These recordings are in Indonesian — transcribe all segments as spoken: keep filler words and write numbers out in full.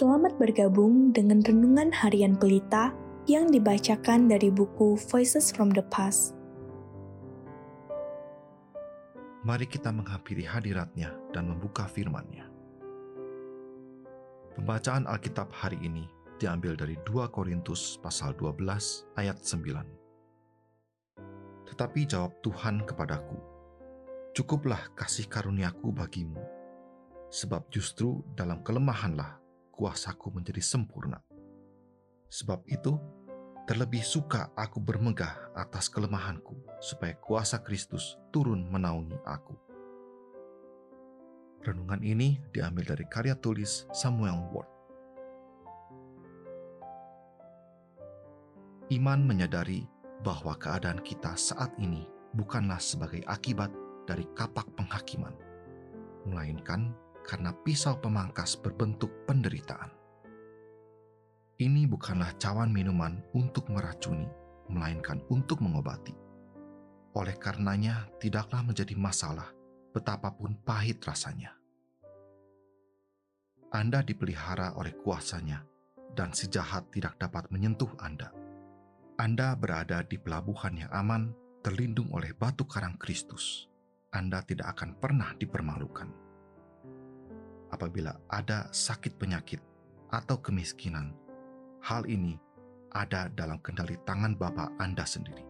Selamat bergabung dengan Renungan Harian Pelita yang dibacakan dari buku Voices from the Past. Mari kita menghampiri hadirat-Nya dan membuka firman-Nya. Pembacaan Alkitab hari ini diambil dari dua Korintus pasal dua belas ayat sembilan. Tetapi jawab Tuhan kepadaku, "Cukuplah kasih karuniaku bagimu, sebab justru dalam kelemahanlah kuasaku menjadi sempurna. Sebab itu, terlebih suka aku bermegah atas kelemahanku, supaya kuasa Kristus turun menaungi aku." Renungan ini diambil dari karya tulis Samuel Ward. Iman menyadari bahwa keadaan kita saat ini bukanlah sebagai akibat dari kapak penghakiman, melainkan karena pisau pemangkas berbentuk penderitaan. Ini bukanlah cawan minuman untuk meracuni, melainkan untuk mengobati. Oleh karenanya, tidaklah menjadi masalah betapapun pahit rasanya. Anda dipelihara oleh kuasanya, dan si jahat tidak dapat menyentuh Anda. Anda berada di pelabuhan yang aman, terlindung oleh batu karang Kristus. Anda tidak akan pernah dipermalukan. Apabila ada sakit penyakit atau kemiskinan, hal ini ada dalam kendali tangan Bapa Anda sendiri.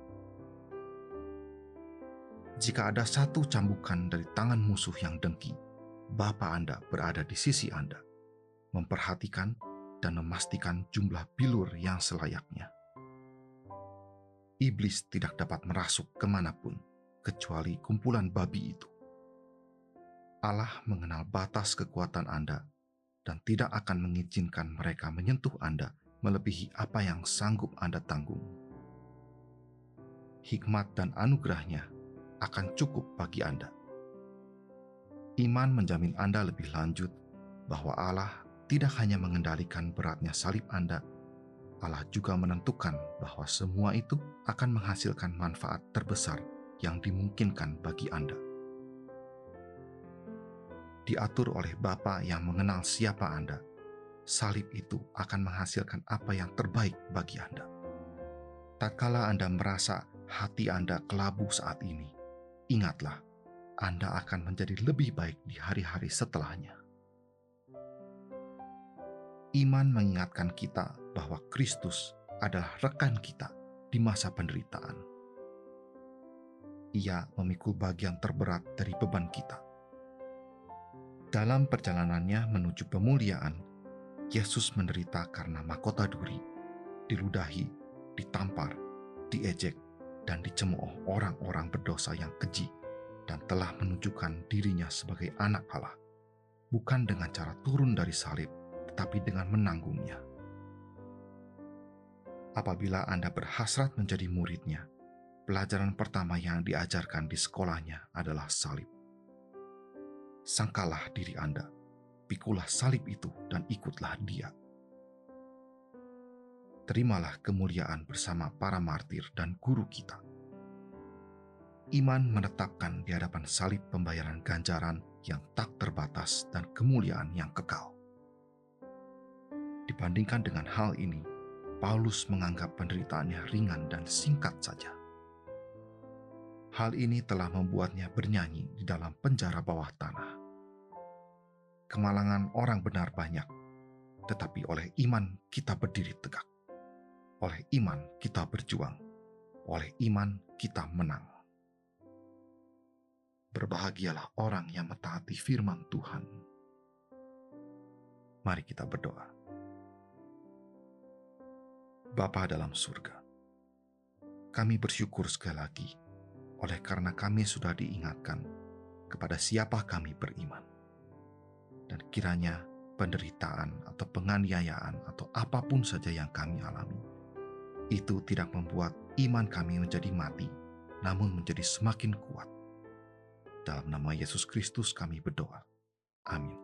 Jika ada satu cambukan dari tangan musuh yang dengki, Bapa Anda berada di sisi Anda, memperhatikan dan memastikan jumlah bilur yang selayaknya. Iblis tidak dapat merasuk kemanapun, kecuali kumpulan babi itu. Allah mengenal batas kekuatan Anda dan tidak akan mengizinkan mereka menyentuh Anda melebihi apa yang sanggup Anda tanggung. Hikmat dan anugerah-Nya akan cukup bagi Anda. Iman menjamin Anda lebih lanjut bahwa Allah tidak hanya mengendalikan beratnya salib Anda, Allah juga menentukan bahwa semua itu akan menghasilkan manfaat terbesar yang dimungkinkan bagi Anda. Diatur oleh Bapa yang mengenal siapa Anda, salib itu akan menghasilkan apa yang terbaik bagi Anda. Tatkala Anda merasa hati Anda kelabu saat ini, ingatlah, Anda akan menjadi lebih baik di hari-hari setelahnya. Iman mengingatkan kita bahwa Kristus adalah rekan kita di masa penderitaan. Ia memikul bagian terberat dari beban kita. Dalam perjalanannya menuju pemuliaan, Yesus menderita karena mahkota duri, diludahi, ditampar, diejek, dan dicemooh orang-orang berdosa yang keji, dan telah menunjukkan dirinya sebagai anak Allah, bukan dengan cara turun dari salib, tetapi dengan menanggungnya. Apabila Anda berhasrat menjadi murid-Nya, pelajaran pertama yang diajarkan di sekolahnya adalah salib. Sangkalah diri Anda, pikulah salib itu dan ikutlah Dia. Terimalah kemuliaan bersama para martir dan guru kita. Iman menetapkan di hadapan salib pembayaran ganjaran yang tak terbatas dan kemuliaan yang kekal. Dibandingkan dengan hal ini, Paulus menganggap penderitaannya ringan dan singkat saja. Hal ini telah membuatnya bernyanyi di dalam penjara bawah tanah. Kemalangan orang benar banyak, tetapi oleh iman kita berdiri tegak. Oleh iman kita berjuang. Oleh iman kita menang. Berbahagialah orang yang mentaati firman Tuhan. Mari kita berdoa. Bapa dalam surga, kami bersyukur sekali lagi oleh karena kami sudah diingatkan kepada siapa kami beriman. Dan kiranya penderitaan atau penganiayaan atau apapun saja yang kami alami, itu tidak membuat iman kami menjadi mati, namun menjadi semakin kuat. Dalam nama Yesus Kristus kami berdoa. Amin.